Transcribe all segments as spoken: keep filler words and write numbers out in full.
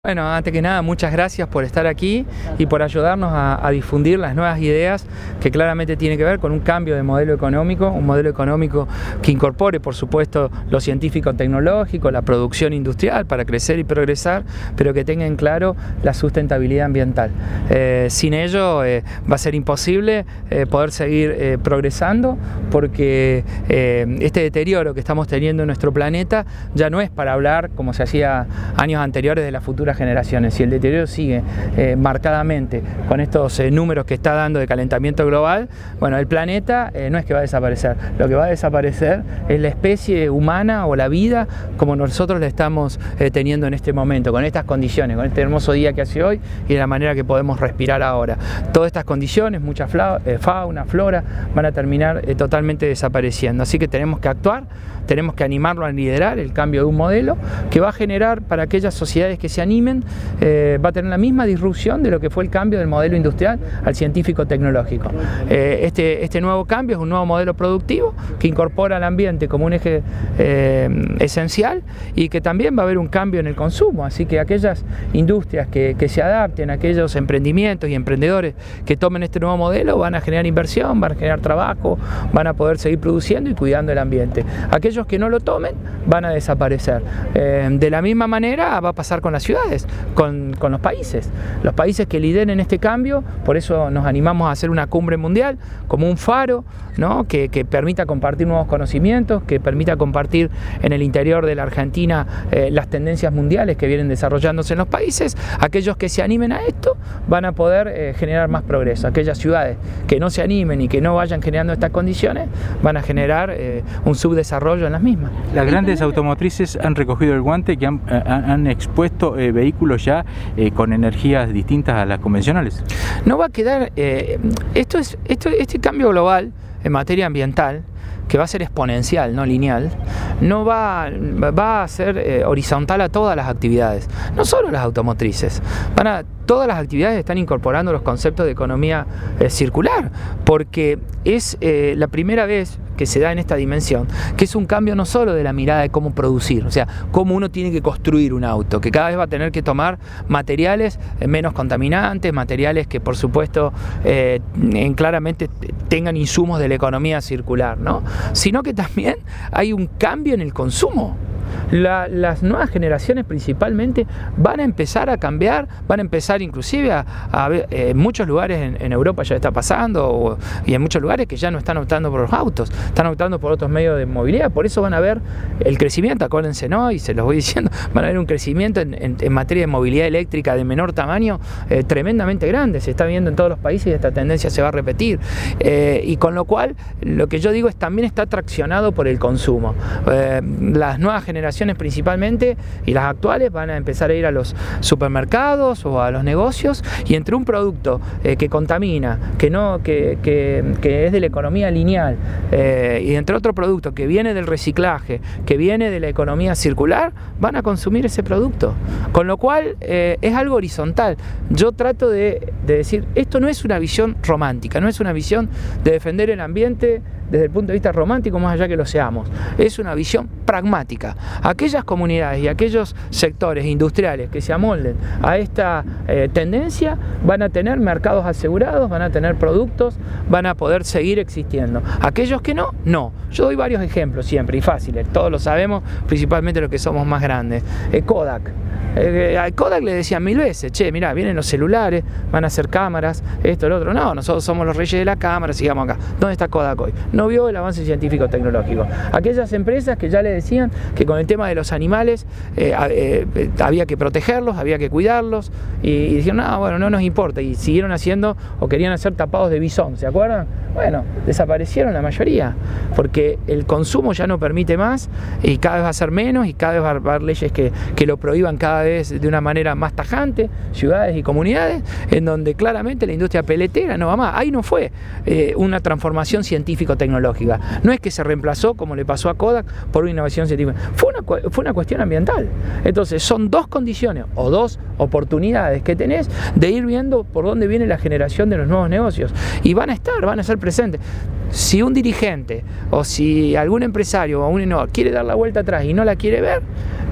Bueno, antes que nada, muchas gracias por estar aquí y por ayudarnos a, a difundir las nuevas ideas que claramente tienen que ver con un cambio de modelo económico, un modelo económico que incorpore, por supuesto, lo científico-tecnológico, la producción industrial para crecer y progresar, pero que tenga en claro la sustentabilidad ambiental. Eh, sin ello eh, va a ser imposible eh, poder seguir eh, progresando, porque eh, este deterioro que estamos teniendo en nuestro planeta ya no es para hablar, como se hacía años anteriores, de la futura generaciones. Si el deterioro sigue eh, marcadamente con estos eh, números que está dando de calentamiento global, bueno, el planeta eh, no es que va a desaparecer, lo que va a desaparecer es la especie humana o la vida como nosotros la estamos eh, teniendo en este momento, con estas condiciones, con este hermoso día que hace hoy y de la manera que podemos respirar ahora. Todas estas condiciones, mucha eh, fauna, flora, van a terminar eh, totalmente desapareciendo, así que tenemos que actuar, tenemos que animarlo a liderar el cambio de un modelo que va a generar para aquellas sociedades que se animen Eh, va a tener la misma disrupción de lo que fue el cambio del modelo industrial al científico-tecnológico. Eh, este, este nuevo cambio es un nuevo modelo productivo que incorpora al ambiente como un eje eh, esencial, y que también va a haber un cambio en el consumo, así que aquellas industrias que, que se adapten, aquellos emprendimientos y emprendedores que tomen este nuevo modelo van a generar inversión, van a generar trabajo, van a poder seguir produciendo y cuidando el ambiente. Aquellos que no lo tomen van a desaparecer. Eh, de la misma manera va a pasar con las ciudades, Con, con los países, los países que lideren este cambio. Por eso nos animamos a hacer una cumbre mundial como un faro, ¿no? que, que permita compartir nuevos conocimientos, que permita compartir en el interior de la Argentina eh, las tendencias mundiales que vienen desarrollándose en los países. Aquellos que se animen a esto van a poder eh, generar más progreso. Aquellas ciudades que no se animen y que no vayan generando estas condiciones van a generar eh, un subdesarrollo en las mismas. Las grandes automotrices han recogido el guante, que han, han expuesto eh, vehículos ya eh, con energías distintas a las convencionales. No va a quedar, eh, esto es, esto, este cambio global en materia ambiental, que va a ser exponencial, no lineal, no va, va a ser eh, horizontal a todas las actividades, no solo las automotrices. Van a, todas las actividades están incorporando los conceptos de economía eh, circular, porque es eh, la primera vez que se da en esta dimensión, que es un cambio no solo de la mirada de cómo producir, o sea, cómo uno tiene que construir un auto, que cada vez va a tener que tomar materiales eh, menos contaminantes, materiales que por supuesto eh, en claramente tengan insumos de la economía circular, ¿no? Sino que también hay un cambio en el consumo. La, las nuevas generaciones principalmente van a empezar a cambiar, van a empezar inclusive a, a ver, eh, en muchos lugares en, en Europa ya está pasando, o, y en muchos lugares que ya no están optando por los autos, están optando por otros medios de movilidad. Por eso van a ver el crecimiento, acuérdense, ¿no? Y se los voy diciendo, van a ver un crecimiento en, en, en materia de movilidad eléctrica de menor tamaño eh, tremendamente grande, se está viendo en todos los países y esta tendencia se va a repetir, eh, y con lo cual lo que yo digo es también está traccionado por el consumo. Eh, las nuevas generaciones principalmente y las actuales van a empezar a ir a los supermercados o a los negocios, y entre un producto eh, que contamina, que no que, que, que es de la economía lineal, eh, y entre otro producto que viene del reciclaje, que viene de la economía circular, van a consumir ese producto, con lo cual eh, es algo horizontal. Yo trato de, de decir, esto no es una visión romántica, no es una visión de defender el ambiente desde el punto de vista romántico, más allá que lo seamos, es una visión pragmática. Aquellas comunidades y aquellos sectores industriales que se amolden a esta eh, tendencia van a tener mercados asegurados, van a tener productos, van a poder seguir existiendo. Aquellos que no, no. Yo doy varios ejemplos siempre y fáciles, todos lo sabemos, principalmente los que somos más grandes. Eh, Kodak. Eh, a Kodak le decían mil veces, che, mirá, vienen los celulares, van a hacer cámaras, esto, lo otro. No, nosotros somos los reyes de la cámara, sigamos acá. ¿Dónde está Kodak hoy? No vio el avance científico-tecnológico. Aquellas empresas que ya le decían que con el tema de los animales eh, eh, había que protegerlos, había que cuidarlos, y, y dijeron, no, bueno, no nos importa, y siguieron haciendo o querían hacer tapados de bisón, ¿se acuerdan? Bueno, desaparecieron la mayoría, porque el consumo ya no permite más, y cada vez va a ser menos, y cada vez va a haber leyes que, que lo prohíban cada vez de una manera más tajante, ciudades y comunidades, en donde claramente la industria peletera no va más. Ahí no fue eh, una transformación científico-tecnológica, no es que se reemplazó, como le pasó a Kodak, por una innovación científica, fue una, fue una cuestión ambiental. Entonces son dos condiciones o dos oportunidades que tenés de ir viendo por dónde viene la generación de los nuevos negocios, y van a estar, van a ser presentes. Si un dirigente o si algún empresario o un innovador quiere dar la vuelta atrás y no la quiere ver, bueno,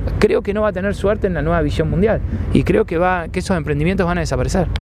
creo que no va a tener suerte en la nueva visión mundial y creo que, va, que esos emprendimientos van a desaparecer.